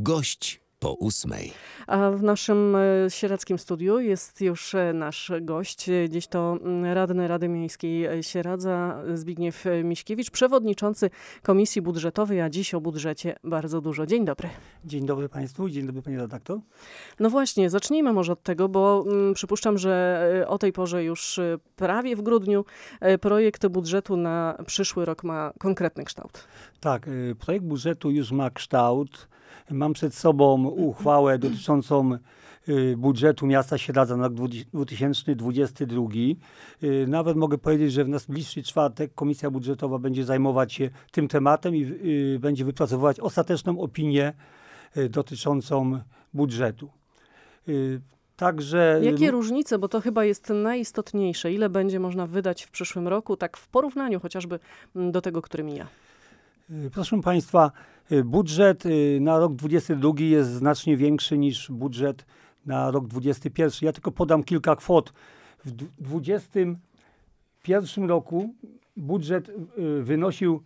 Gość po 8. A w naszym sieradzkim studiu jest już nasz gość. Dziś to radny Rady Miejskiej Sieradza Zbigniew Miśkiewicz, przewodniczący Komisji Budżetowej, a dziś o budżecie bardzo dużo. Dzień dobry. Dzień dobry Państwu, dzień dobry Pani redaktor. No właśnie, zacznijmy może od tego, bo przypuszczam, że o tej porze już prawie w grudniu projekt budżetu na przyszły rok ma konkretny kształt. Tak, projekt budżetu już ma kształt. Mam przed sobą uchwałę dotyczącą budżetu miasta Sieradza na rok 2022. Nawet mogę powiedzieć, że w najbliższy czwartek Komisja Budżetowa będzie zajmować się tym tematem i będzie wypracowywać ostateczną opinię dotyczącą budżetu. Także... Jakie różnice, bo to chyba jest najistotniejsze, ile będzie można wydać w przyszłym roku, tak w porównaniu chociażby do tego, który mija? Proszę Państwa, budżet na rok 2022 jest znacznie większy niż budżet na rok 2021. Ja tylko podam kilka kwot. W 2021 roku budżet wynosił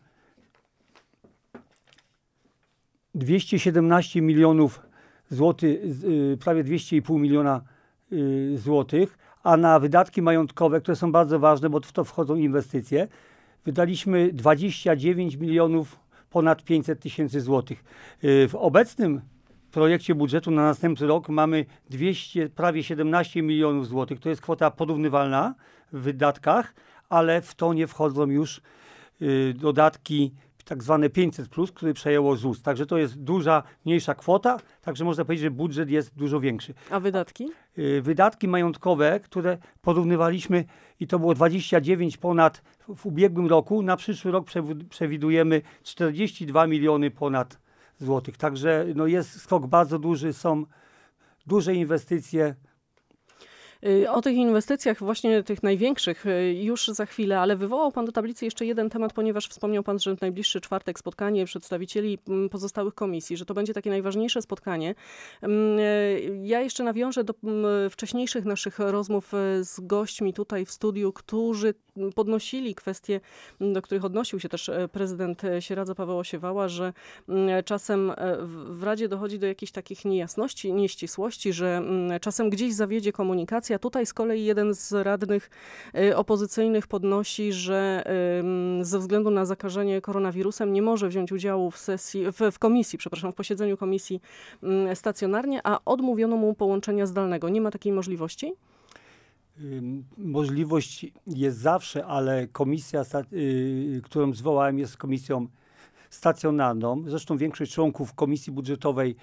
217 milionów złotych, prawie 200,5 miliona złotych, a na wydatki majątkowe, które są bardzo ważne, bo w to wchodzą inwestycje, wydaliśmy 29 milionów ponad 500 tysięcy złotych. W obecnym projekcie budżetu na następny rok mamy prawie 17 milionów złotych. To jest kwota porównywalna w wydatkach, ale w to nie wchodzą już dodatki tak zwane 500+, które przejęło ZUS. Także to jest mniejsza kwota, także można powiedzieć, że budżet jest dużo większy. A wydatki? Wydatki majątkowe, które porównywaliśmy i to było 29 ponad w ubiegłym roku, na przyszły rok przewidujemy 42 miliony ponad złotych. Także no jest skok bardzo duży, są duże inwestycje. O tych inwestycjach, właśnie tych największych, już za chwilę, ale wywołał Pan do tablicy jeszcze jeden temat, ponieważ wspomniał Pan, że w najbliższy czwartek spotkanie przedstawicieli pozostałych komisji, że to będzie takie najważniejsze spotkanie. Ja jeszcze nawiążę do wcześniejszych naszych rozmów z gośćmi tutaj w studiu, którzy podnosili kwestie, do których odnosił się też prezydent Sieradza Paweł Osiewała, że czasem w Radzie dochodzi do jakichś takich niejasności, nieścisłości, że czasem gdzieś zawiedzie komunikacja. Tutaj z kolei jeden z radnych opozycyjnych podnosi, że ze względu na zakażenie koronawirusem nie może wziąć udziału w posiedzeniu komisji stacjonarnie, a odmówiono mu połączenia zdalnego. Nie ma takiej możliwości? Możliwość jest zawsze, ale komisja, którą zwołałem, jest komisją stacjonarną. Zresztą większość członków komisji budżetowej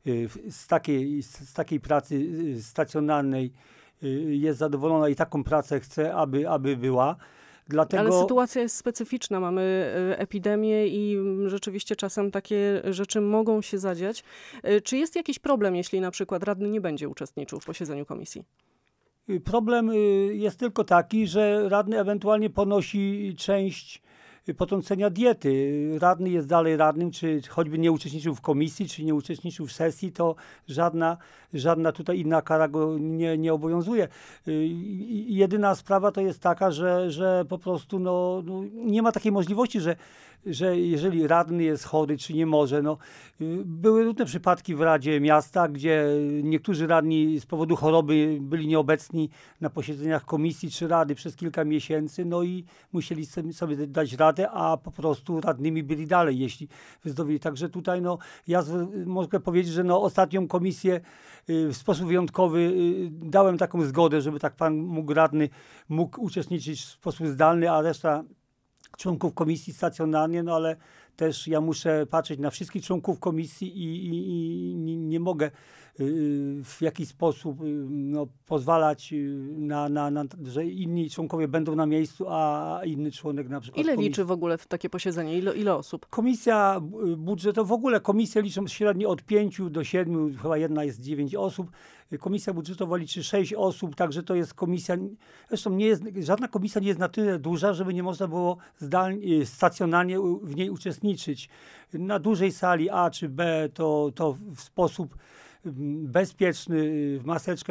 z takiej pracy stacjonarnej jest zadowolona i taką pracę chce, aby była. Dlatego... Ale sytuacja jest specyficzna. Mamy epidemię i rzeczywiście czasem takie rzeczy mogą się zadziać. Czy jest jakiś problem, jeśli na przykład radny nie będzie uczestniczył w posiedzeniu komisji? Problem jest tylko taki, że radny ewentualnie ponosi część potrącenia diety. Radny jest dalej radnym, czy choćby nie uczestniczył w komisji, czy nie uczestniczył w sesji, to żadna tutaj inna kara go nie obowiązuje. Jedyna sprawa to jest taka, że po prostu nie ma takiej możliwości, że jeżeli radny jest chory, czy nie może. Były różne przypadki w Radzie Miasta, gdzie niektórzy radni z powodu choroby byli nieobecni na posiedzeniach komisji czy rady przez kilka miesięcy, i musieli sobie dać radę, a po prostu radnymi byli dalej, jeśli wyzdrowili. Także tutaj ja mogę powiedzieć, że ostatnią komisję w sposób wyjątkowy dałem taką zgodę, żeby tak pan radny mógł uczestniczyć w sposób zdalny, a reszta członków komisji stacjonarnie, ale też ja muszę patrzeć na wszystkich członków komisji i nie mogę w jakiś sposób pozwalać że inni członkowie będą na miejscu, a inny członek na przykład. Ile liczy w ogóle w takie posiedzenie? Ile osób? Komisja budżetowa, w ogóle komisje liczą średnio od 5 do 7, chyba jedna jest 9 osób. Komisja budżetowa liczy 6 osób, także to jest komisja, zresztą żadna komisja nie jest na tyle duża, żeby nie można było stacjonarnie w niej uczestniczyć. Na dużej sali A czy B to w sposób bezpieczny, w maseczkach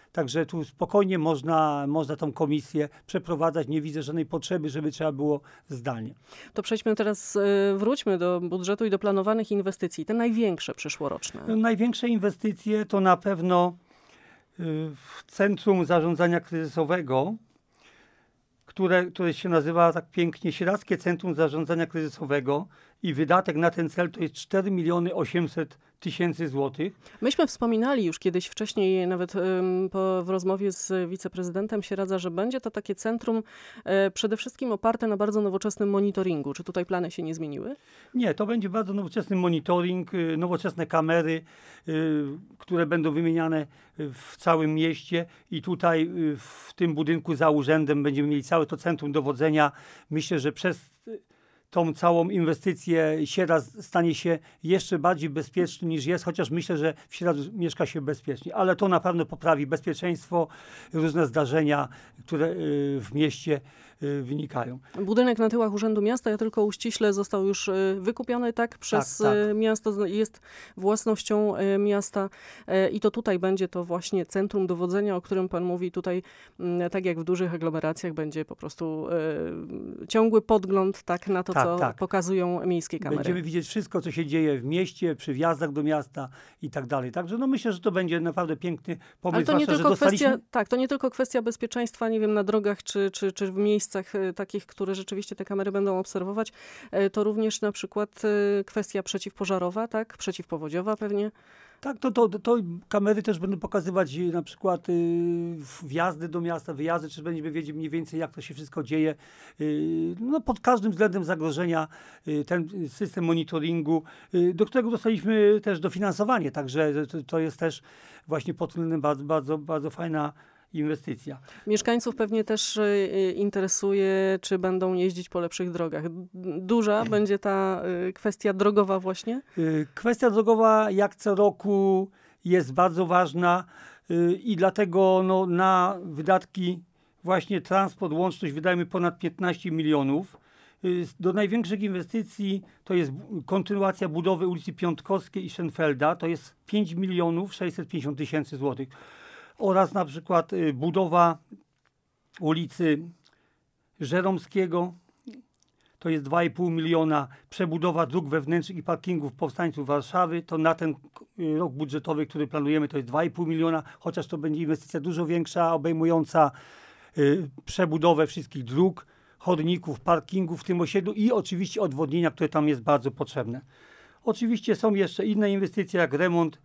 Także tu spokojnie można tą komisję przeprowadzać. Nie widzę żadnej potrzeby, żeby trzeba było zdalnie. To przejdźmy teraz, wróćmy do budżetu i do planowanych inwestycji, te największe przyszłoroczne. Największe inwestycje to na pewno Centrum Zarządzania Kryzysowego, które się nazywa tak pięknie Sieradzkie Centrum Zarządzania Kryzysowego i wydatek na ten cel to jest 4 800 000 złotych. Myśmy wspominali już kiedyś wcześniej, nawet w rozmowie z wiceprezydentem Sieradza, że będzie to takie centrum przede wszystkim oparte na bardzo nowoczesnym monitoringu. Czy tutaj plany się nie zmieniły? Nie, to będzie bardzo nowoczesny monitoring, nowoczesne kamery, które będą wymieniane w całym mieście i tutaj w tym budynku za urzędem będziemy mieli całe to centrum dowodzenia. Myślę, że przez tą całą inwestycję Sieradz stanie się jeszcze bardziej bezpieczny niż jest, chociaż myślę, że w Sieradzu mieszka się bezpiecznie, ale to na pewno poprawi bezpieczeństwo, różne zdarzenia, które w mieście wynikają. Budynek na tyłach Urzędu Miasta, ja tylko uściślę, został już wykupiony, tak? Przez tak. miasto, jest własnością miasta i to tutaj będzie to właśnie centrum dowodzenia, o którym pan mówi tutaj, tak jak w dużych aglomeracjach, będzie po prostu ciągły podgląd tak, na to, co pokazują miejskie kamery. Będziemy widzieć wszystko, co się dzieje w mieście, przy wjazdach do miasta i tak dalej. Także no myślę, że to będzie naprawdę piękny pomysł. Ale to nie tylko kwestia, to nie tylko kwestia bezpieczeństwa, nie wiem, na drogach czy w miejscach takich, które rzeczywiście te kamery będą obserwować, to również na przykład kwestia przeciwpożarowa, tak? Przeciwpowodziowa pewnie. Tak, to kamery też będą pokazywać na przykład wjazdy do miasta, wyjazdy, czy będziemy wiedzieć mniej więcej, jak to się wszystko dzieje. No, pod każdym względem zagrożenia ten system monitoringu, do którego dostaliśmy też dofinansowanie, także to jest też właśnie pod tym względem bardzo, bardzo, bardzo fajna inwestycja. Mieszkańców pewnie też interesuje, czy będą jeździć po lepszych drogach. Duża będzie ta kwestia drogowa właśnie? Kwestia drogowa jak co roku jest bardzo ważna i dlatego no, na wydatki właśnie transport, łączność wydajemy ponad 15 milionów. Do największych inwestycji to jest kontynuacja budowy ulicy Piątkowskiej i Schenfelda, to jest 5 650 000 złotych. Oraz na przykład budowa ulicy Żeromskiego, to jest 2,5 miliona, przebudowa dróg wewnętrznych i parkingów powstańców Warszawy, to na ten rok budżetowy, który planujemy, to jest 2,5 miliona, chociaż to będzie inwestycja dużo większa, obejmująca przebudowę wszystkich dróg, chodników, parkingów w tym osiedlu i oczywiście odwodnienia, które tam jest bardzo potrzebne. Oczywiście są jeszcze inne inwestycje, jak remont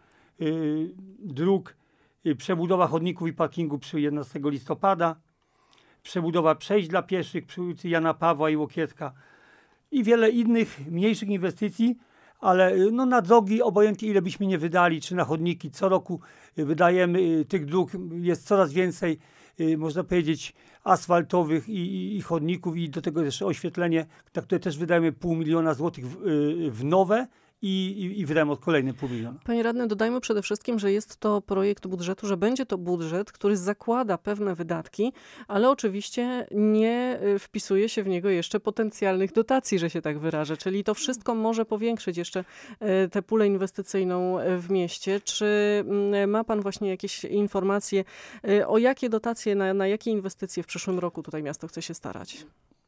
dróg, przebudowa chodników i parkingu przy 11 listopada, przebudowa przejść dla pieszych przy ulicy Jana Pawła i Łokietka i wiele innych mniejszych inwestycji, ale no, na drogi, obojętnie ile byśmy nie wydali, czy na chodniki, co roku wydajemy tych dróg, jest coraz więcej, można powiedzieć, asfaltowych i chodników i do tego jeszcze oświetlenie, na które też wydajemy 500 000 złotych w nowe, i w remont kolejny 500 000. Panie radny, dodajmy przede wszystkim, że jest to projekt budżetu, że będzie to budżet, który zakłada pewne wydatki, ale oczywiście nie wpisuje się w niego jeszcze potencjalnych dotacji, że się tak wyrażę. Czyli to wszystko może powiększyć jeszcze tę pulę inwestycyjną w mieście. Czy ma pan właśnie jakieś informacje, o jakie dotacje, na jakie inwestycje w przyszłym roku tutaj miasto chce się starać?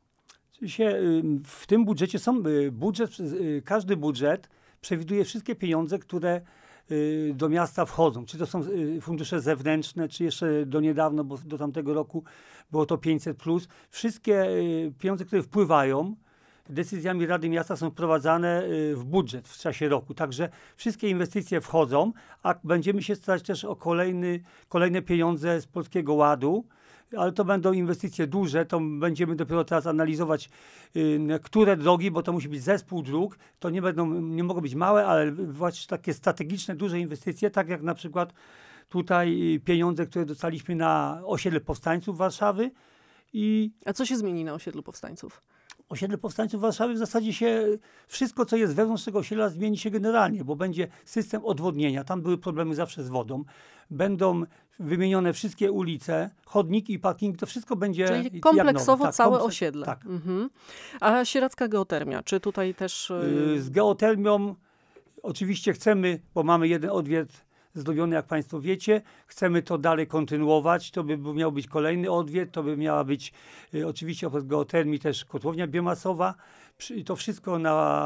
W tym budżecie każdy budżet przewiduje wszystkie pieniądze, które do miasta wchodzą. Czy to są fundusze zewnętrzne, czy jeszcze do niedawna, bo do tamtego roku było to 500+. Wszystkie pieniądze, które wpływają, decyzjami Rady Miasta są wprowadzane w budżet w czasie roku. Także wszystkie inwestycje wchodzą, a będziemy się starać też o kolejne pieniądze z Polskiego Ładu, ale to będą inwestycje duże, to będziemy dopiero teraz analizować, które drogi, bo to musi być zespół dróg, to nie mogą być małe, ale właśnie takie strategiczne, duże inwestycje, tak jak na przykład tutaj pieniądze, które dostaliśmy na osiedle powstańców Warszawy. A co się zmieni na osiedlu powstańców? Osiedle powstańców Warszawy w zasadzie wszystko, co jest wewnątrz tego osiedla, zmieni się generalnie, bo będzie system odwodnienia. Tam były problemy zawsze z wodą. Będą wymienione wszystkie ulice, chodniki i parkingi, to wszystko będzie czyli kompleksowo całe osiedle. Tak. Mhm. A sieradzka geotermia, czy tutaj też... Z geotermią oczywiście chcemy, bo mamy jeden odwiert zrobione, jak Państwo wiecie. Chcemy to dalej kontynuować. To by miał być kolejny odwiet, to by miała być oczywiście oprócz geotermii też kotłownia biomasowa. To wszystko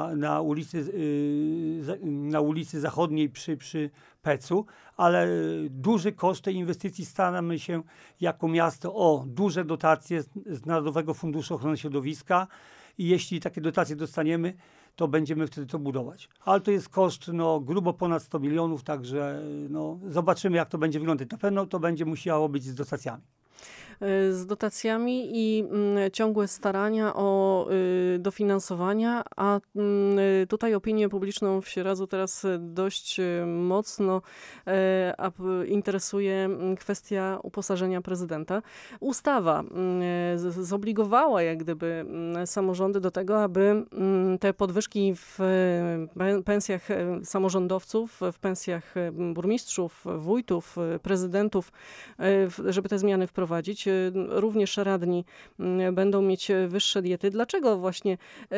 na ulicy Zachodniej przy Pecu, ale duży koszt tej inwestycji staramy się jako miasto o duże dotacje z Narodowego Funduszu Ochrony Środowiska i jeśli takie dotacje dostaniemy, to będziemy wtedy to budować. Ale to jest koszt grubo ponad 100 milionów, także zobaczymy, jak to będzie wyglądać. Na pewno to będzie musiało być z dotacjami. Z dotacjami i ciągłe starania o dofinansowania, a tutaj opinię publiczną w Sieradzu teraz dość mocno interesuje kwestia uposażenia prezydenta. Ustawa zobligowała jak gdyby samorządy do tego, aby te podwyżki w pensjach samorządowców, w pensjach burmistrzów, wójtów, prezydentów, żeby te zmiany wprowadzić. Również radni będą mieć wyższe diety. Dlaczego właśnie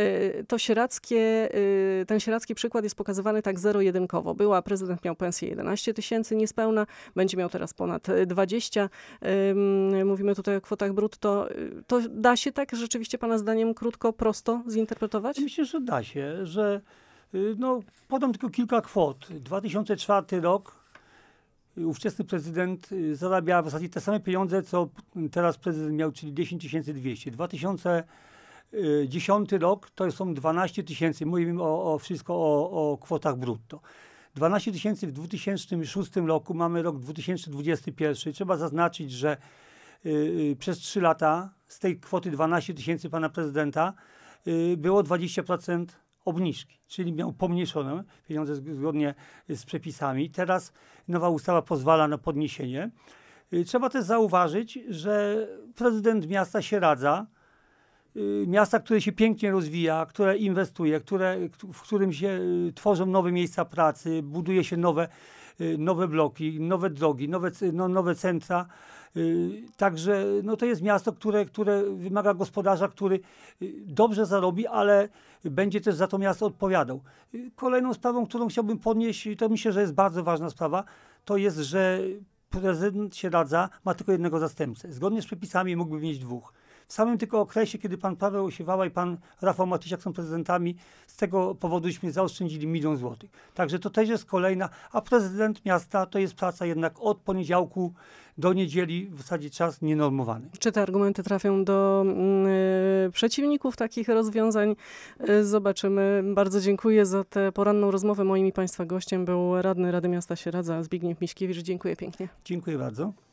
ten sieradzki przykład jest pokazywany tak zero-jedynkowo? Prezydent miał pensję 11 tysięcy niespełna, będzie miał teraz ponad 20. Mówimy tutaj o kwotach brutto. To da się tak rzeczywiście pana zdaniem krótko, prosto zinterpretować? Myślę, że da się, że podam tylko kilka kwot. 2004 rok ówczesny prezydent zarabiał w zasadzie te same pieniądze, co teraz prezydent miał, czyli 10 200. 2010 rok to są 12 tysięcy. Mówimy o kwotach brutto. 12 tysięcy w 2006 roku, mamy rok 2021. Trzeba zaznaczyć, że przez 3 lata z tej kwoty 12 tysięcy pana prezydenta było 20% obniżki, czyli miał pomniejszone pieniądze zgodnie z przepisami. Teraz nowa ustawa pozwala na podniesienie. Trzeba też zauważyć, że prezydent miasta Sieradza, miasta, które się pięknie rozwija, które inwestuje, w którym się tworzą nowe miejsca pracy, buduje się nowe bloki, nowe drogi, nowe centra. Także to jest miasto, które wymaga gospodarza, który dobrze zarobi, ale będzie też za to miasto odpowiadał. Kolejną sprawą, którą chciałbym podnieść, to myślę, że jest bardzo ważna sprawa, to jest, że prezydent Sieradza ma tylko jednego zastępcę. Zgodnie z przepisami mógłby mieć 2. W samym tylko okresie, kiedy pan Paweł Osiewała i pan Rafał Matysiak są prezydentami, z tego powoduśmy zaoszczędzili 1 000 000 złotych. Także to też jest kolejna, a prezydent miasta to jest praca jednak od poniedziałku do niedzieli, w zasadzie czas nienormowany. Czy te argumenty trafią do przeciwników takich rozwiązań? Zobaczymy. Bardzo dziękuję za tę poranną rozmowę. Moim i państwa gościem był radny Rady Miasta Sieradza Zbigniew Miśkiewicz. Dziękuję pięknie. Dziękuję bardzo.